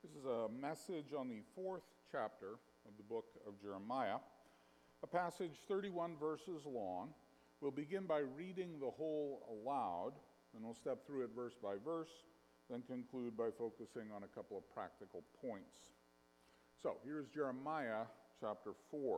This is a message on the fourth chapter of the book of Jeremiah, a passage 31 verses long. We'll begin by reading the whole aloud, and we'll step through it verse by verse, then conclude by focusing on a couple of practical points. So, here's Jeremiah chapter 4.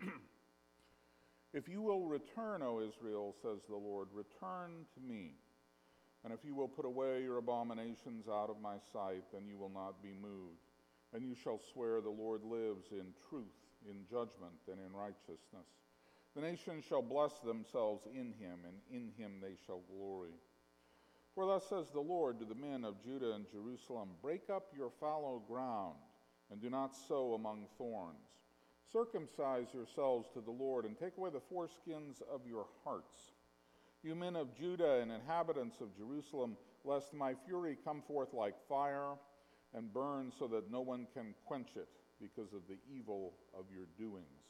If you will return, O Israel, says the Lord, return to me. And if you will put away your abominations out of my sight, then you will not be moved. And you shall swear the Lord lives in truth, in judgment, and in righteousness. The nations shall bless themselves in him, and in him they shall glory. For thus says the Lord to the men of Judah and Jerusalem, break up your fallow ground, and do not sow among thorns. Circumcise yourselves to the Lord, and take away the foreskins of your hearts. You men of Judah and inhabitants of Jerusalem, lest my fury come forth like fire and burn so that no one can quench it because of the evil of your doings.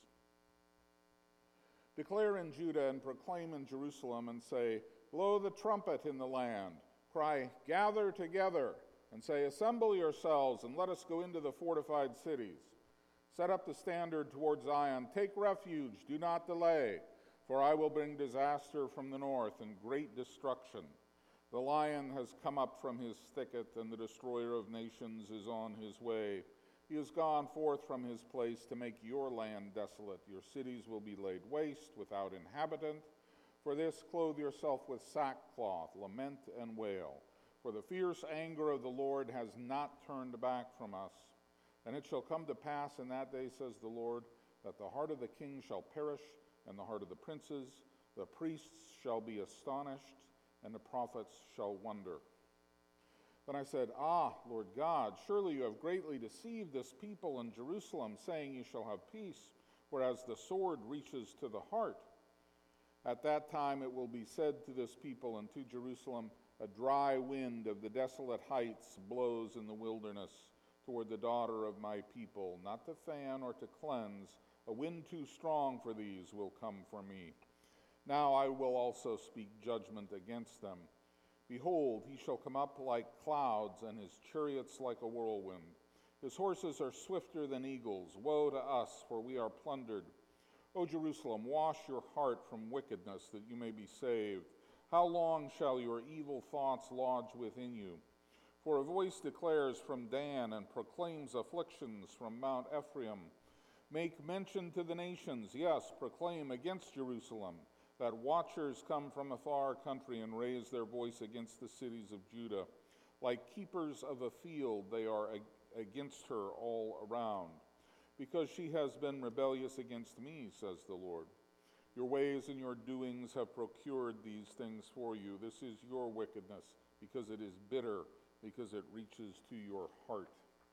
Declare in Judah and proclaim in Jerusalem and say, blow the trumpet in the land. Cry, gather together, and say, assemble yourselves and let us go into the fortified cities. Set up the standard toward Zion. Take refuge, do not delay. For I will bring disaster from the north and great destruction. The lion has come up from his thicket, and the destroyer of nations is on his way. He has gone forth from his place to make your land desolate. Your cities will be laid waste without inhabitant. For this, clothe yourself with sackcloth, lament and wail. For the fierce anger of the Lord has not turned back from us. And it shall come to pass in that day, says the Lord, that the heart of the king shall perish, and the heart of the princes, the priests shall be astonished, and the prophets shall wonder. Then I said, Ah, Lord God, surely you have greatly deceived this people in Jerusalem, saying you shall have peace, whereas the sword reaches to the heart. At that time it will be said to this people and to Jerusalem, a dry wind of the desolate heights blows in the wilderness toward the daughter of my people, not to fan or to cleanse. A wind too strong for these will come for me. Now I will also speak judgment against them. Behold, he shall come up like clouds, and his chariots like a whirlwind. His horses are swifter than eagles. Woe to us, for we are plundered. O Jerusalem, wash your heart from wickedness, that you may be saved. How long shall your evil thoughts lodge within you? For a voice declares from Dan and proclaims afflictions from Mount Ephraim. Make mention to the nations, yes, proclaim against Jerusalem, that watchers come from a far country and raise their voice against the cities of Judah. Like keepers of a field, they are against her all around, because she has been rebellious against me, says the Lord. Your ways and your doings have procured these things for you. This is your wickedness, because it is bitter, because it reaches to your heart.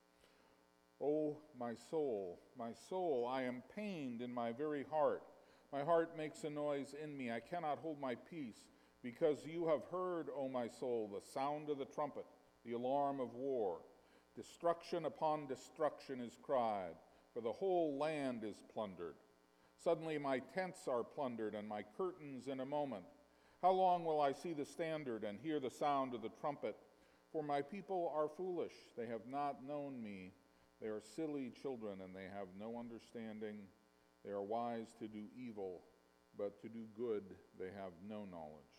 O my soul, I am pained in my very heart. My heart makes a noise in me. I cannot hold my peace, because you have heard, O my soul, the sound of the trumpet, the alarm of war. Destruction upon destruction is cried, for the whole land is plundered. Suddenly my tents are plundered, and my curtains in a moment. How long will I see the standard and hear the sound of the trumpet? For my people are foolish. They have not known me. They are silly children, and they have no understanding. They are wise to do evil, but to do good they have no knowledge.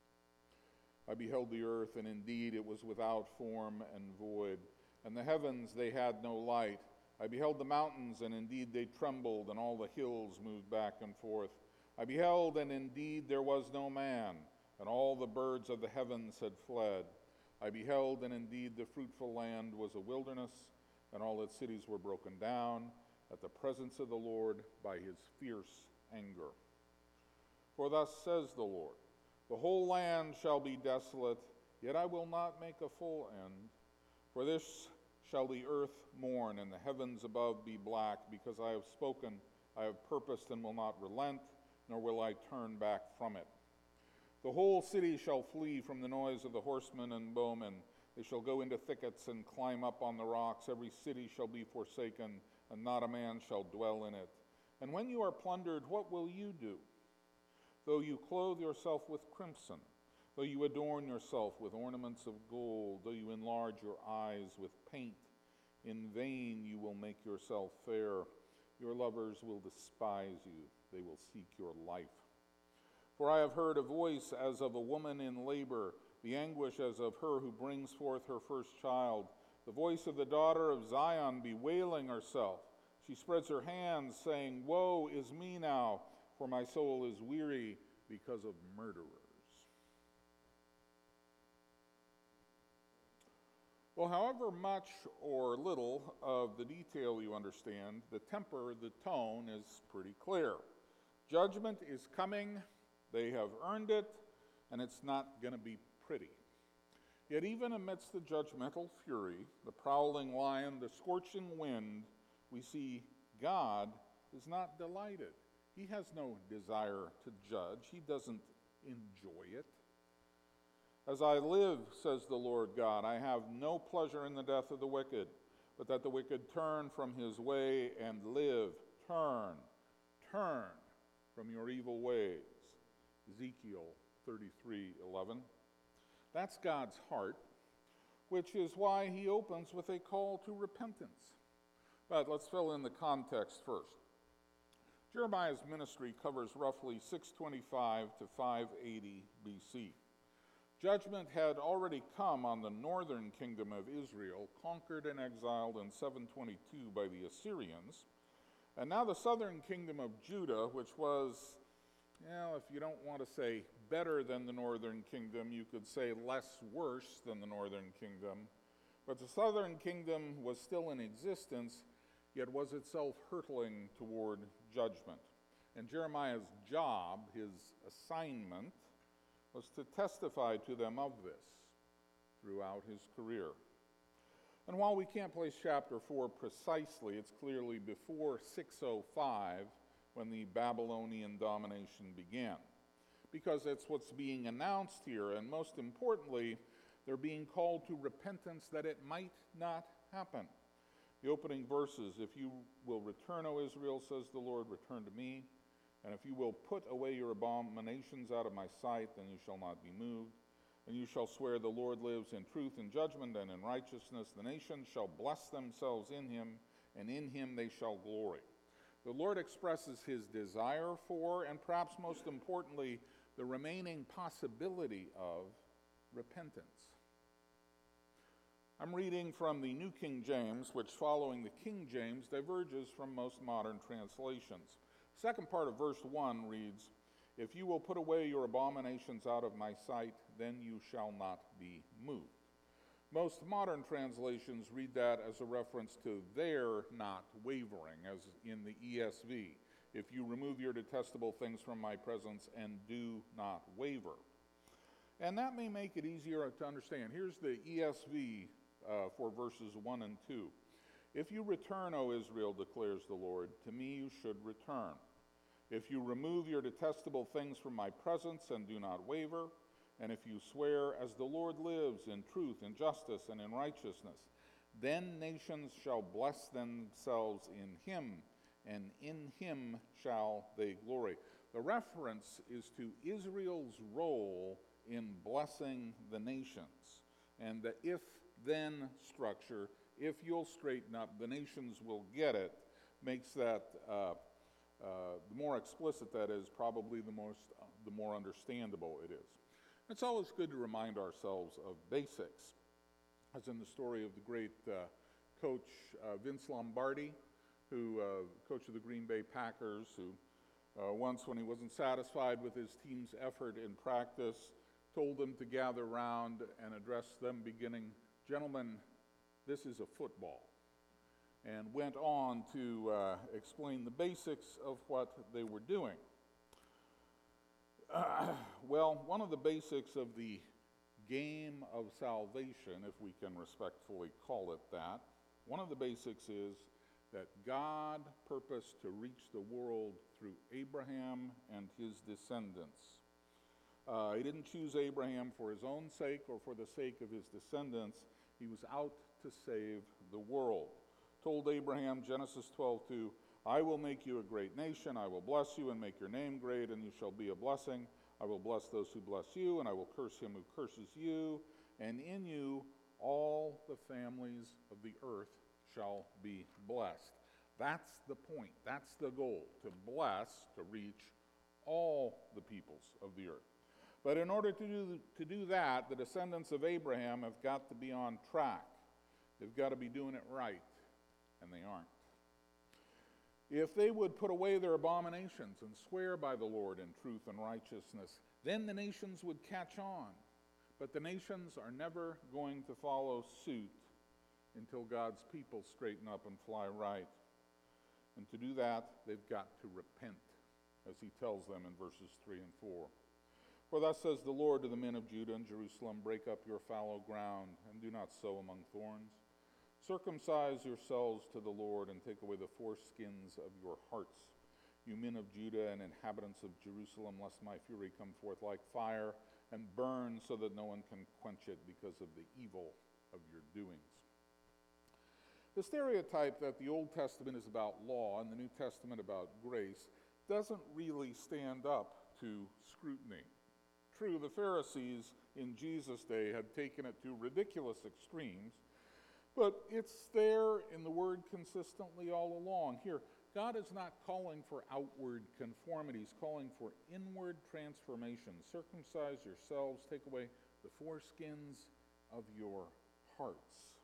I beheld the earth, and indeed it was without form and void, and the heavens they had no light. I beheld the mountains, and indeed they trembled, and all the hills moved back and forth. I beheld, and indeed there was no man, and all the birds of the heavens had fled. I beheld, and indeed the fruitful land was a wilderness, and all its cities were broken down at the presence of the Lord by his fierce anger. For thus says the Lord, the whole land shall be desolate, yet I will not make a full end. For this shall the earth mourn, and the heavens above be black, because I have spoken, I have purposed, and will not relent, nor will I turn back from it. The whole city shall flee from the noise of the horsemen and bowmen. They shall go into thickets and climb up on the rocks. Every city shall be forsaken, and not a man shall dwell in it. And when you are plundered, what will you do? Though you clothe yourself with crimson, though you adorn yourself with ornaments of gold, though you enlarge your eyes with paint, In vain you will make yourself fair. Your lovers will despise you. They will seek your life. For I have heard a voice as of a woman in labor, the anguish as of her who brings forth her first child, the voice of the daughter of Zion bewailing herself. She spreads her hands, saying, Woe is me now, for my soul is weary because of murderers. Well, however much or little of the detail you understand, the temper, the tone is pretty clear. Judgment is coming, they have earned it, and it's not going to be pretty. Yet even amidst the judgmental fury, the prowling lion, the scorching wind, we see God is not delighted. He has no desire to judge. He doesn't enjoy it. As I live, says the Lord God, I have no pleasure in the death of the wicked, but that the wicked turn from his way and live. Turn from your evil ways. Ezekiel 33:11. That's God's heart, which is why he opens with a call to repentance. But let's fill in the context first. Jeremiah's ministry covers roughly 625 to 580 BC. Judgment had already come on the northern kingdom of Israel, conquered and exiled in 722 by the Assyrians. And now the southern kingdom of Judah, which was, if you don't want to say better than the northern kingdom, you could say less worse than the northern kingdom. But the southern kingdom was still in existence, yet was itself hurtling toward judgment. And Jeremiah's job, his assignment, was to testify to them of this throughout his career. And while we can't place chapter 4 precisely, it's clearly before 605 when the Babylonian domination began, because it's what's being announced here, and most importantly, they're being called to repentance that it might not happen. The opening verses, if you will return, O Israel, says the Lord, return to me. And if you will put away your abominations out of my sight, then you shall not be moved. And you shall swear the Lord lives in truth and judgment and in righteousness. The nations shall bless themselves in him, and in him they shall glory. The Lord expresses his desire for, and perhaps most importantly, the remaining possibility of repentance. I'm reading from the New King James, which following the King James diverges from most modern translations. Second part of verse 1 reads, If you will put away your abominations out of my sight, then you shall not be moved. Most modern translations read that as a reference to their not wavering, as in the ESV. If you remove your detestable things from my presence and do not waver. And that may make it easier to understand. Here's the ESV for verses 1 and 2. If you return, O Israel, declares the Lord, to me you should return. If you remove your detestable things from my presence and do not waver, and if you swear, as the Lord lives, in truth and justice and in righteousness, then nations shall bless themselves in him, and in him shall they glory. The reference is to Israel's role in blessing the nations. And the if-then structure, if you'll straighten up, the nations will get it, makes that the more explicit that is, probably the more understandable it is. It's always good to remind ourselves of basics, as in the story of the great coach Vince Lombardi, who coach of the Green Bay Packers, who once, when he wasn't satisfied with his team's effort in practice, told them to gather round and address them beginning, "Gentlemen, this is a football," and went on to explain the basics of what they were doing. Well, one of the basics of the game of salvation, if we can respectfully call it that, one of the basics is that God purposed to reach the world through Abraham and his descendants. He didn't choose Abraham for his own sake or for the sake of his descendants. He was out to save the world. Told Abraham, Genesis 12:2, I will make you a great nation, I will bless you and make your name great, and you shall be a blessing. I will bless those who bless you, and I will curse him who curses you, and in you all the families of the earth shall be blessed. That's the point. That's the goal, to bless, to reach all the peoples of the earth. But in order to do that, the descendants of Abraham have got to be on track. They've got to be doing it right, and they aren't. If they would put away their abominations and swear by the Lord in truth and righteousness, then the nations would catch on. But the nations are never going to follow suit until God's people straighten up and fly right. And to do that, they've got to repent, as he tells them in verses 3 and 4. For thus says the Lord to the men of Judah and Jerusalem, break up your fallow ground, and do not sow among thorns. Circumcise yourselves to the Lord, and take away the foreskins of your hearts, you men of Judah and inhabitants of Jerusalem, lest my fury come forth like fire, and burn so that no one can quench it because of the evil of your doings. The stereotype that the Old Testament is about law and the New Testament about grace doesn't really stand up to scrutiny. True, the Pharisees in Jesus' day had taken it to ridiculous extremes, but it's there in the Word consistently all along. Here, God is not calling for outward conformity. He's calling for inward transformation. Circumcise yourselves, take away the foreskins of your hearts.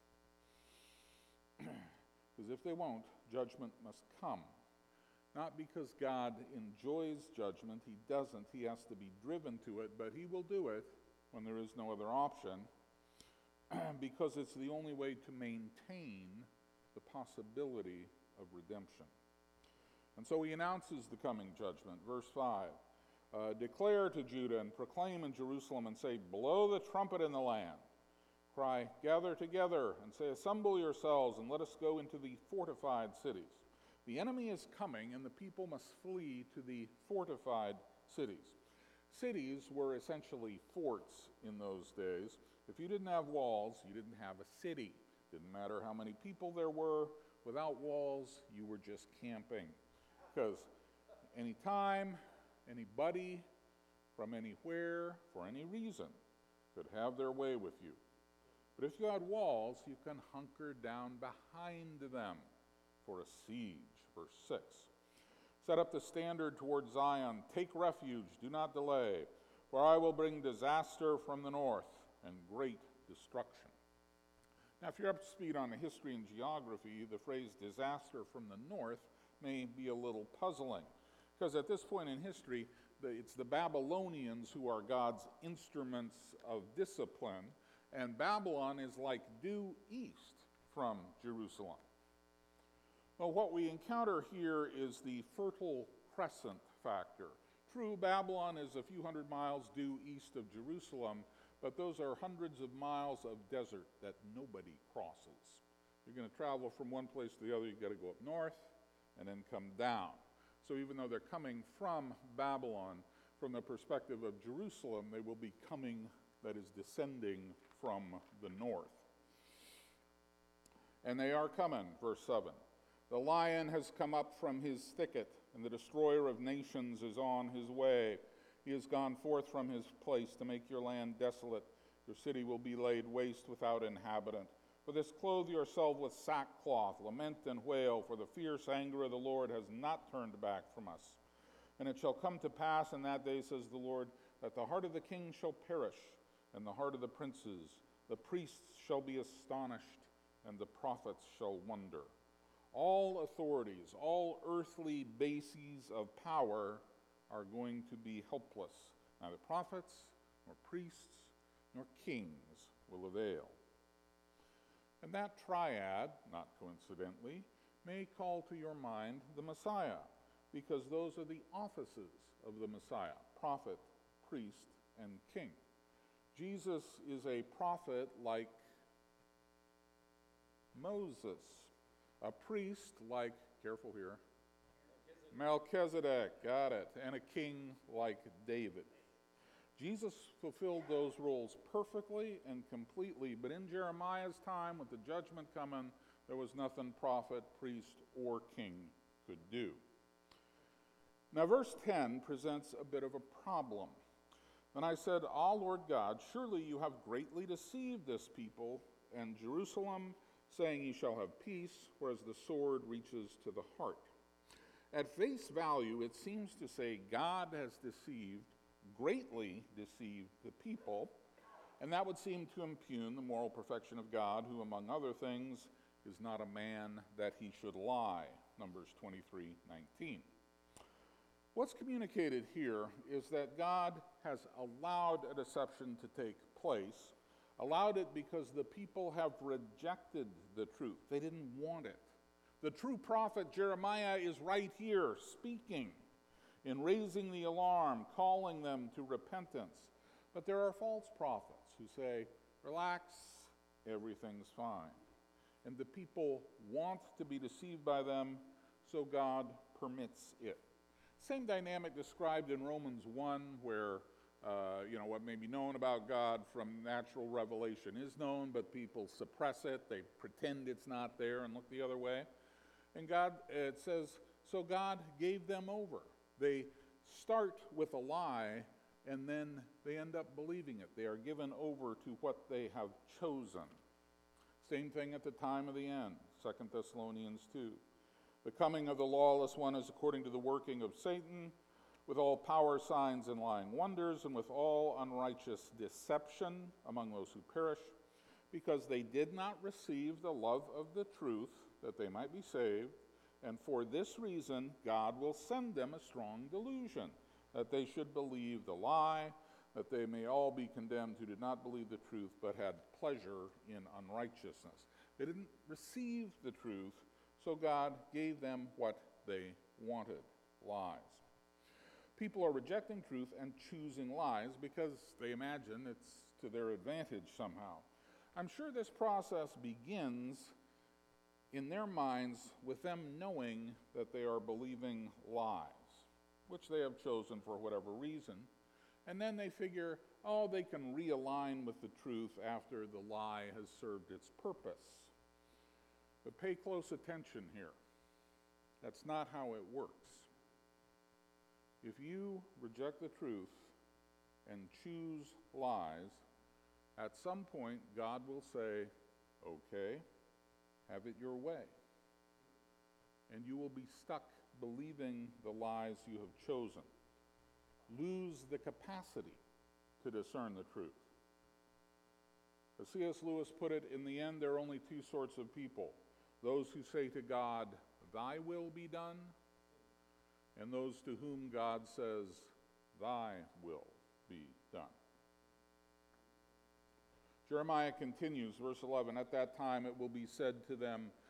Because if they won't, judgment must come. Not because God enjoys judgment, he doesn't. He has to be driven to it, but he will do it when there is no other option, because it's the only way to maintain the possibility of redemption. And so he announces the coming judgment. Verse 5, declare to Judah and proclaim in Jerusalem and say, blow the trumpet in the land. Cry, gather together, and say, assemble yourselves, and let us go into the fortified cities. The enemy is coming, and the people must flee to the fortified cities. Cities were essentially forts in those days. If you didn't have walls, you didn't have a city. Didn't matter how many people there were. Without walls, you were just camping. Because anytime, anybody, from anywhere, for any reason, could have their way with you. But if you had walls, you can hunker down behind them for a siege. Verse 6. Set up the standard toward Zion. Take refuge. Do not delay. For I will bring disaster from the north and great destruction. Now, if you're up to speed on the history and geography, the phrase disaster from the north may be a little puzzling. Because at this point in history, it's the Babylonians who are God's instruments of discipline. And Babylon is like due east from Jerusalem. Well, what we encounter here is the Fertile Crescent factor. True, Babylon is a few hundred miles due east of Jerusalem, but those are hundreds of miles of desert that nobody crosses. You're going to travel from one place to the other, you've got to go up north and then come down. So even though they're coming from Babylon, from the perspective of Jerusalem, they will be coming, that is, descending from the north. And they are coming, verse 7. The lion has come up from his thicket, and the destroyer of nations is on his way. He has gone forth from his place to make your land desolate. Your city will be laid waste without inhabitant. For this clothe yourself with sackcloth, lament and wail, for the fierce anger of the Lord has not turned back from us. And it shall come to pass in that day, says the Lord, that the heart of the king shall perish, and the heart of the princes. The priests shall be astonished, and the prophets shall wonder. All authorities, all earthly bases of power are going to be helpless. Neither prophets, nor priests, nor kings will avail. And that triad, not coincidentally, may call to your mind the Messiah, because those are the offices of the Messiah: prophet, priest, and king. Jesus is a prophet like Moses, a priest like, careful here, Melchizedek, got it, and a king like David. Jesus fulfilled those roles perfectly and completely, but in Jeremiah's time, with the judgment coming, there was nothing prophet, priest, or king could do. Now, verse 10 presents a bit of a problem. Then I said, Ah, Lord God, surely you have greatly deceived this people and Jerusalem saying, "You shall have peace," whereas the sword reaches to the heart. At face value, it seems to say God has greatly deceived the people, and that would seem to impugn the moral perfection of God, who, among other things, is not a man that he should lie. Numbers 23:19. What's communicated here is that God has allowed a deception to take place, allowed it because the people have rejected the truth. They didn't want it. The true prophet Jeremiah is right here speaking and raising the alarm, calling them to repentance. But there are false prophets who say, "Relax, everything's fine." And the people want to be deceived by them, so God permits it. Same dynamic described in Romans 1, where what may be known about God from natural revelation is known, but people suppress it. They pretend it's not there and look the other way. And it says, so God gave them over. They start with a lie, and then they end up believing it. They are given over to what they have chosen. Same thing at the time of the end, 2 Thessalonians 2. The coming of the lawless one is according to the working of Satan, with all power, signs, and lying wonders, and with all unrighteous deception among those who perish, because they did not receive the love of the truth, that they might be saved. And for this reason, God will send them a strong delusion, that they should believe the lie, that they may all be condemned who did not believe the truth, but had pleasure in unrighteousness. They didn't receive the truth, so God gave them what they wanted, lies. People are rejecting truth and choosing lies because they imagine it's to their advantage somehow. I'm sure this process begins in their minds with them knowing that they are believing lies, which they have chosen for whatever reason. And then they figure, they can realign with the truth after the lie has served its purpose. But pay close attention here. That's not how it works. If you reject the truth and choose lies, at some point God will say, "Okay, have it your way." And you will be stuck believing the lies you have chosen. Lose the capacity to discern the truth. As C.S. Lewis put it, in the end there are only two sorts of people: those who say to God, "Thy will be done," and those to whom God says, "Thy will be done." Jeremiah continues, verse 11, At that time it will be said to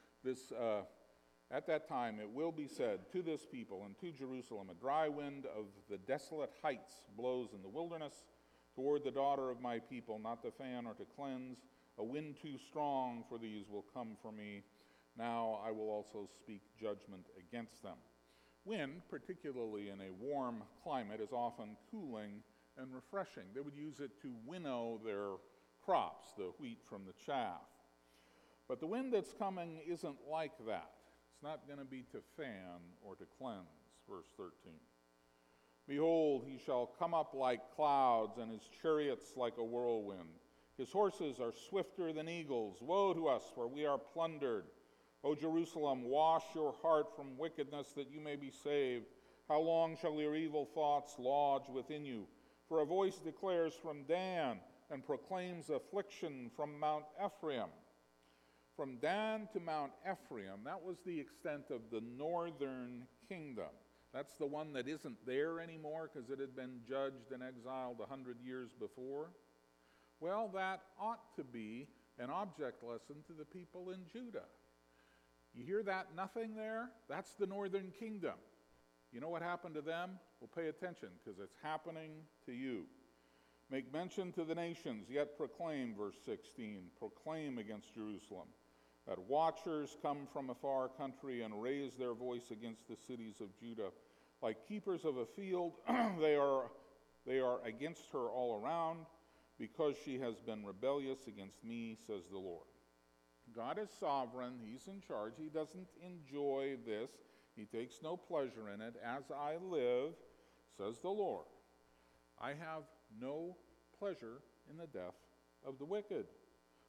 this people and to Jerusalem, a dry wind of the desolate heights blows in the wilderness toward the daughter of my people, not to fan or to cleanse. A wind too strong for these will come for me. Now I will also speak judgment against them. Wind, particularly in a warm climate, is often cooling and refreshing. They would use it to winnow their crops, the wheat from the chaff. But the wind that's coming isn't like that. It's not going to be to fan or to cleanse, verse 13. Behold, he shall come up like clouds, and his chariots like a whirlwind. His horses are swifter than eagles. Woe to us, for we are plundered. O Jerusalem, wash your heart from wickedness, that you may be saved. How long shall your evil thoughts lodge within you? For a voice declares from Dan, and proclaims affliction from Mount Ephraim. From Dan to Mount Ephraim, that was the extent of the northern kingdom. That's the one that isn't there anymore because it had been judged and exiled 100 years before. Well, that ought to be an object lesson to the people in Judah. You hear that nothing there? That's the northern kingdom. You know what happened to them? Well, pay attention because it's happening to you. Make mention to the nations, yet proclaim, verse 16, proclaim against Jerusalem, that watchers come from a far country and raise their voice against the cities of Judah. Like keepers of a field, they are against her all around, because she has been rebellious against me, says the Lord. God is sovereign. He's in charge. He doesn't enjoy this. He takes no pleasure in it. As I live, says the Lord, I have no pleasure in the death of the wicked,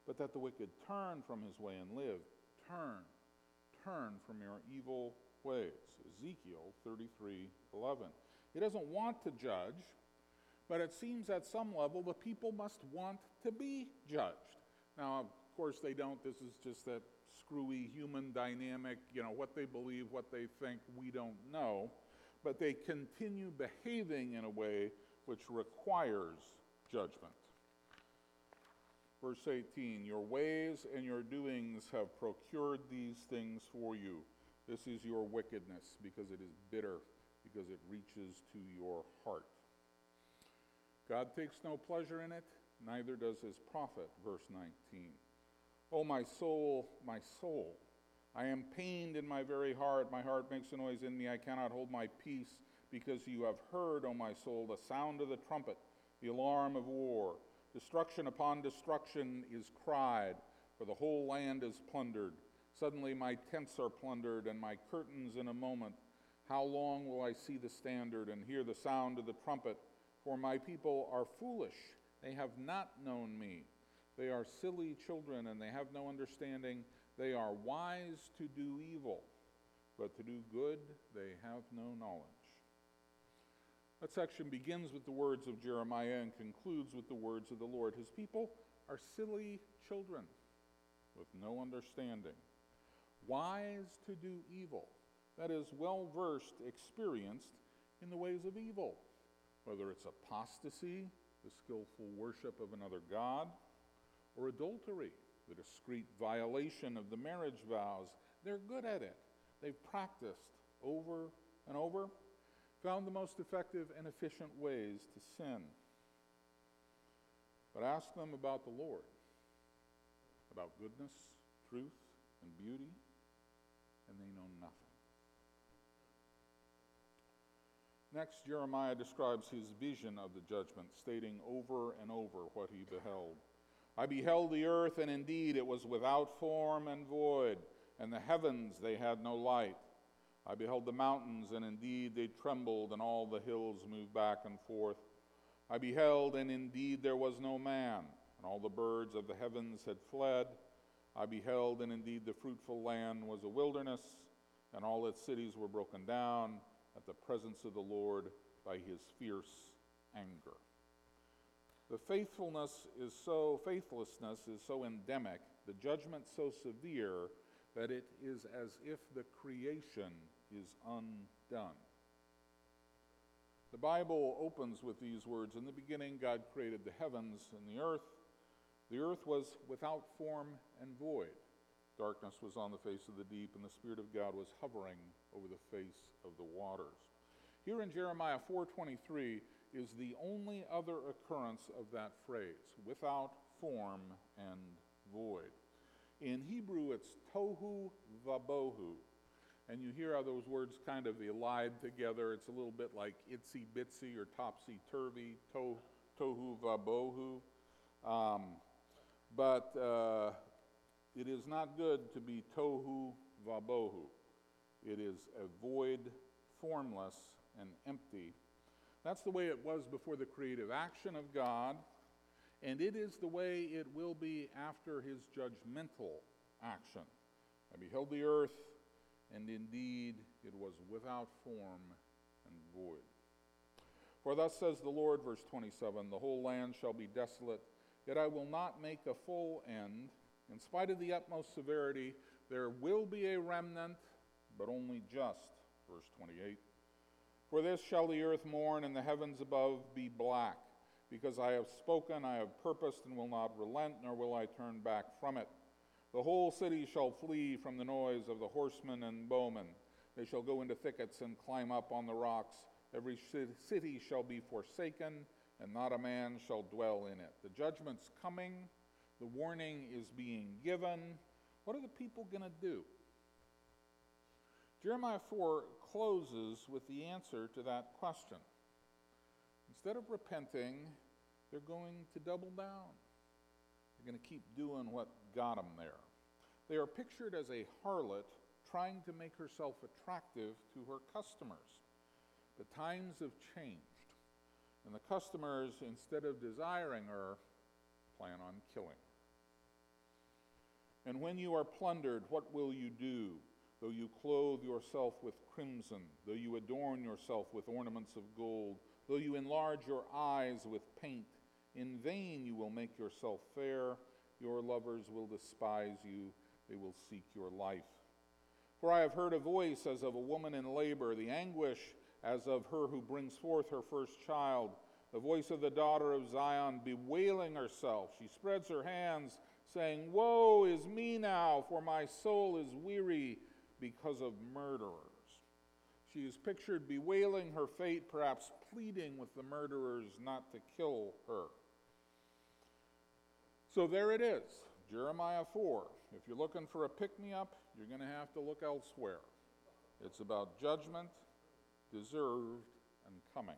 but that the wicked turn from his way and live. Turn from your evil ways. Ezekiel 33:11. He doesn't want to judge, but it seems at some level the people must want to be judged. Now, of course, they don't. This is just that screwy human dynamic, what they believe, what they think, we don't know. But they continue behaving in a way which requires judgment. Verse 18, your ways and your doings have procured these things for you. This is your wickedness, because it is bitter, because it reaches to your heart. God takes no pleasure in it, neither does his prophet. Verse 19. O my soul, I am pained in my very heart. My heart makes a noise in me. I cannot hold my peace, because you have heard, O my soul, the sound of the trumpet, the alarm of war. Destruction upon destruction is cried, for the whole land is plundered. Suddenly my tents are plundered, and my curtains in a moment. How long will I see the standard and hear the sound of the trumpet? For my people are foolish. They have not known me. They are silly children, and they have no understanding. They are wise to do evil, but to do good they have no knowledge. That section begins with the words of Jeremiah and concludes with the words of the Lord. His people are silly children with no understanding, wise to do evil. That is, well-versed, experienced in the ways of evil, whether it's apostasy, the skillful worship of another god, or adultery, the discreet violation of the marriage vows. They're good at it. They've practiced over and over, found the most effective and efficient ways to sin. But ask them about the Lord, about goodness, truth, and beauty, and they know nothing. Next, Jeremiah describes his vision of the judgment, stating over and over what he beheld. I beheld the earth, and indeed it was without form and void, and the heavens, they had no light. I beheld the mountains, and indeed they trembled, and all the hills moved back and forth. I beheld, and indeed there was no man, and all the birds of the heavens had fled. I beheld, and indeed the fruitful land was a wilderness, and all its cities were broken down at the presence of the Lord by his fierce anger. The faithlessness is so endemic, the judgment so severe, that it is as if the creation is undone. The Bible opens with these words, in the beginning God created the heavens and the earth. The earth was without form and void. Darkness was on the face of the deep, and the Spirit of God was hovering over the face of the waters. Here in Jeremiah 4:23 is the only other occurrence of that phrase, without form and void. In Hebrew, it's tohu vabohu. And you hear how those words kind of elide together. It's a little bit like itsy-bitsy or topsy-turvy, tohu vabohu. But it is not good to be tohu vabohu. It is a void, formless, and empty. That's the way it was before the creative action of God, and it is the way it will be after his judgmental action. I beheld the earth, and indeed it was without form and void. For thus says the Lord, verse 27, the whole land shall be desolate, yet I will not make a full end. In spite of the utmost severity, there will be a remnant, but only just. Verse 28. For this shall the earth mourn, and the heavens above be black, because I have spoken, I have purposed, and will not relent, nor will I turn back from it. The whole city shall flee from the noise of the horsemen and bowmen. They shall go into thickets and climb up on the rocks. Every city shall be forsaken, and not a man shall dwell in it. The judgment's coming. The warning is being given. What are the people going to do? Jeremiah 4 closes with the answer to that question. Instead of repenting, they're going to double down. They're going to keep doing what got them there. They are pictured as a harlot trying to make herself attractive to her customers. The times have changed, and the customers, instead of desiring her, plan on killing her. And when you are plundered, what will you do? Though you clothe yourself with crimson, though you adorn yourself with ornaments of gold, though you enlarge your eyes with paint, in vain you will make yourself fair. Your lovers will despise you. They will seek your life. For I have heard a voice as of a woman in labor, the anguish as of her who brings forth her first child, the voice of the daughter of Zion bewailing herself. She spreads her hands, saying, Woe is me now, for my soul is weary because of murderers. She is pictured bewailing her fate, perhaps pleading with the murderers not to kill her. So there it is, Jeremiah 4. If you're looking for a pick-me-up, you're going to have to look elsewhere. It's about judgment, deserved, and coming.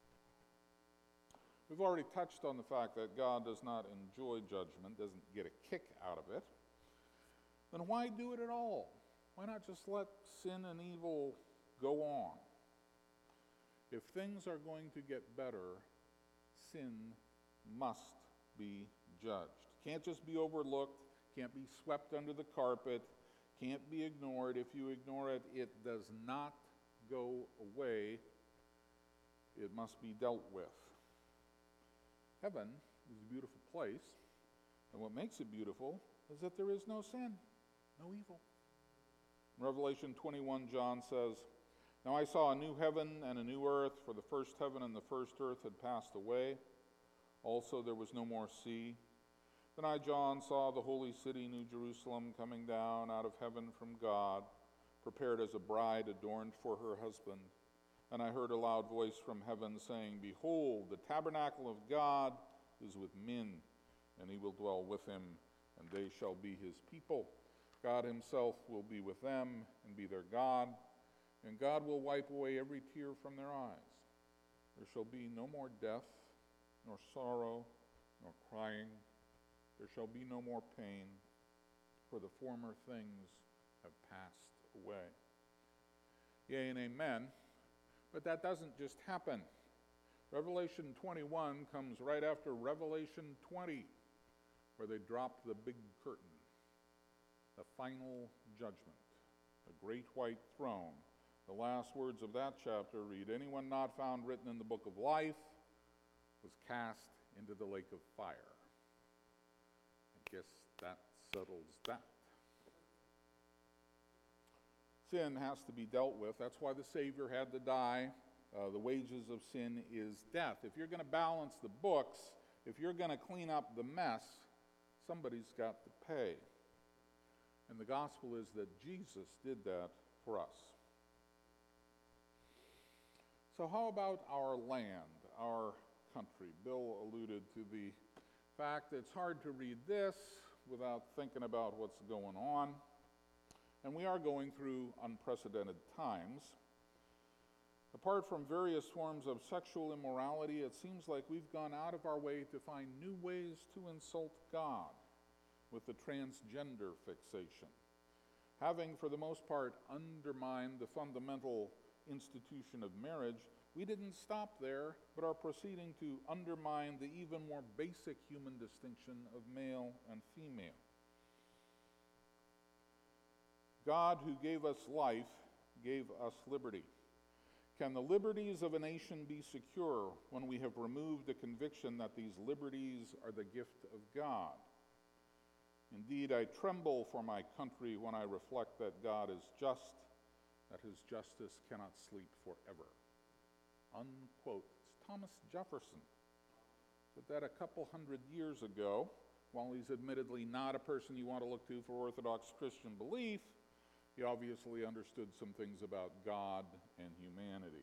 We've already touched on the fact that God does not enjoy judgment, doesn't get a kick out of it. Then why do it at all? Why not just let sin and evil go on? If things are going to get better, sin must be judged. Can't just be overlooked, can't be swept under the carpet, can't be ignored. If you ignore it, it does not go away. It must be dealt with. Heaven is a beautiful place, and what makes it beautiful is that there is no sin, no evil. In Revelation 21, John says, Now I saw a new heaven and a new earth, for the first heaven and the first earth had passed away. Also there was no more sea. Then I, John, saw the holy city, New Jerusalem, coming down out of heaven from God, prepared as a bride adorned for her husband. And I heard a loud voice from heaven saying, Behold, the tabernacle of God is with men, and he will dwell with them, and they shall be his people. God himself will be with them and be their God, and God will wipe away every tear from their eyes. There shall be no more death, nor sorrow, nor crying. There shall be no more pain, for the former things have passed away. Yea and amen. But that doesn't just happen. Revelation 21 comes right after Revelation 20, where they drop the big curtain, the final judgment, the great white throne. The last words of that chapter read, Anyone not found written in the book of life was cast into the lake of fire. I guess that settles that. Sin has to be dealt with. That's why the Savior had to die. The wages of sin is death. If you're going to balance the books, if you're going to clean up the mess, somebody's got to pay. And the gospel is that Jesus did that for us. So how about our land, our country? Bill alluded to the fact that it's hard to read this without thinking about what's going on. And we are going through unprecedented times. Apart from various forms of sexual immorality, it seems like we've gone out of our way to find new ways to insult God with the transgender fixation. Having, for the most part, undermined the fundamental institution of marriage, we didn't stop there, but are proceeding to undermine the even more basic human distinction of male and female. God, who gave us life, gave us liberty. Can the liberties of a nation be secure when we have removed the conviction that these liberties are the gift of God? Indeed, I tremble for my country when I reflect that God is just, that his justice cannot sleep forever. Unquote. It's Thomas Jefferson. Said that a couple hundred years ago, while he's admittedly not a person you want to look to for Orthodox Christian belief, he obviously understood some things about God and humanity.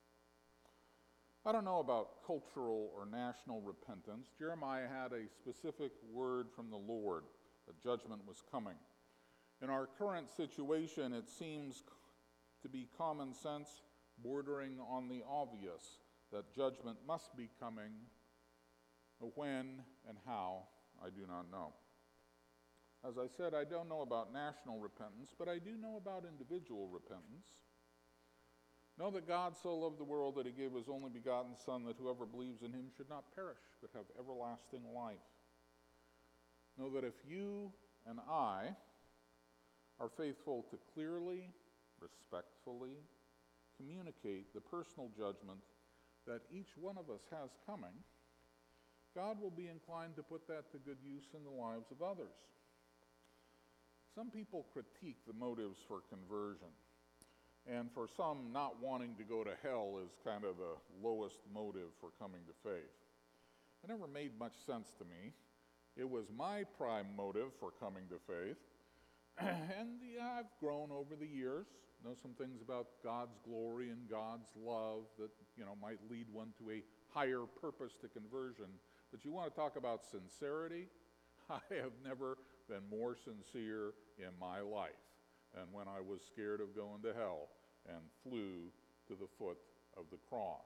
I don't know about cultural or national repentance. Jeremiah had a specific word from the Lord that judgment was coming. In our current situation, it seems to be common sense, bordering on the obvious, that judgment must be coming. When and how, I do not know. As I said, I don't know about national repentance, but I do know about individual repentance. Know that God so loved the world that he gave his only begotten Son, that whoever believes in him should not perish, but have everlasting life. Know that if you and I are faithful to clearly, respectfully communicate the personal judgment that each one of us has coming, God will be inclined to put that to good use in the lives of others. Some people critique the motives for conversion, and for some, not wanting to go to hell is kind of the lowest motive for coming to faith. It never made much sense to me. It was my prime motive for coming to faith, and I've grown over the years, know some things about God's glory and God's love that, might lead one to a higher purpose to conversion. But you want to talk about sincerity? I have never been more sincere in my life than when I was scared of going to hell and flew to the foot of the cross.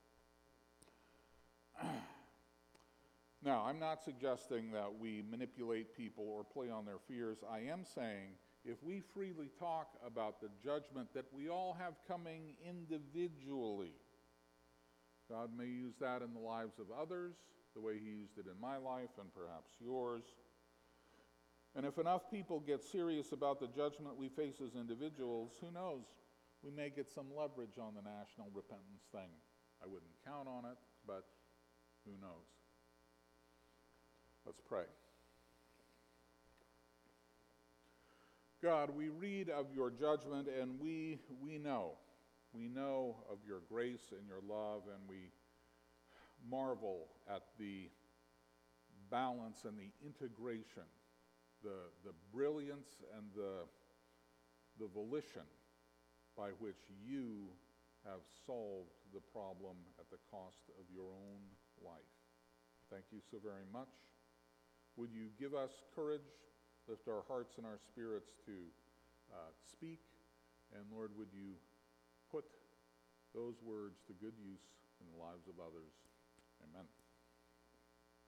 Now, I'm not suggesting that we manipulate people or play on their fears. I am saying if we freely talk about the judgment that we all have coming individually, God may use that in the lives of others, the way he used it in my life and perhaps yours. And if enough people get serious about the judgment we face as individuals, who knows? We may get some leverage on the national repentance thing. I wouldn't count on it, but who knows? Let's pray. God, we read of your judgment, and we know of your grace and your love, and we marvel at the balance and the integration, the brilliance and the volition by which you have solved the problem at the cost of your own life. Thank you so very much. Would you give us courage, lift our hearts and our spirits to speak, and Lord, would you put those words to good use in the lives of others. Amen.